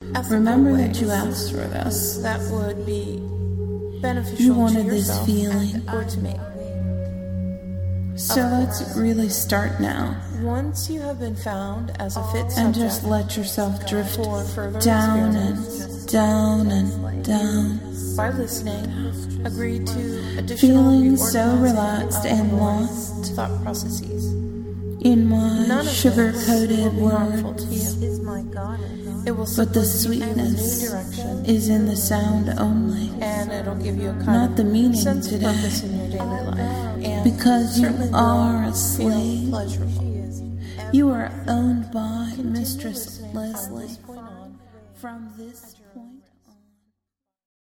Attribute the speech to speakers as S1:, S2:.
S1: Remember that you asked for this.
S2: That would be beneficial
S1: You wanted
S2: to
S1: this
S2: yourself
S1: feeling.
S2: or to me.
S1: So let's really start now.
S2: Once you have been found as a fit
S1: And
S2: subject
S1: just let yourself drift
S2: for further
S1: down
S2: experiments,
S1: and down and down.
S2: by listening, agree to additional
S1: Feeling so
S2: reorganizing
S1: relaxed
S2: of
S1: and
S2: your
S1: lost
S2: thought processes.
S1: in my
S2: None of this
S1: sugar-coated
S2: will be harmful to
S1: words.
S2: you. It will
S1: But the
S2: simply give you a new
S1: sweetness
S2: direction,
S1: is in the sound only.
S2: and it'll give you a kind
S1: Not
S2: of
S1: the meaning
S2: sense
S1: today.
S2: of purpose in your daily life. And
S1: Because you
S2: certainly
S1: are a
S2: will feel
S1: slave.
S2: pleasurable.
S1: You are owned by Mistress
S2: From
S1: Leslie.
S2: this point on,
S1: From this